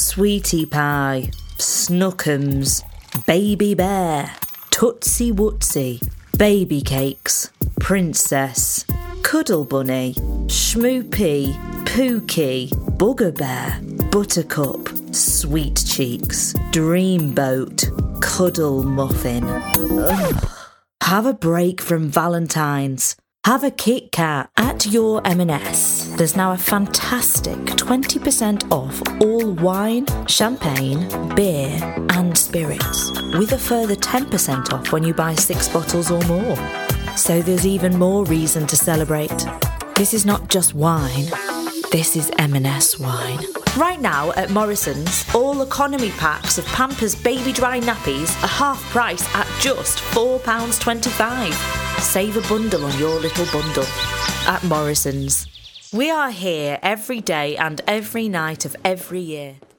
Sweetie Pie, Snookums, Baby Bear, Tootsie Wootsie, Baby Cakes, Princess, Cuddle Bunny, Schmoopy, Pookie, Bugger Bear, Buttercup, Sweet Cheeks, Dreamboat, Cuddle Muffin. Ugh. Have a break from Valentine's. Have a Kit Kat. At your M&S, there's now a fantastic 20% off all wine, champagne, beer and spirits, with a further 10% off when you buy 6 bottles or more. So there's even more reason to celebrate. This is not just wine, this is M&S wine. Right now at Morrison's, all economy packs of Pampers Baby Dry Nappies are half price at just £4.25. Save a bundle on your little bundle at Morrison's. We are here every day and every night of every year.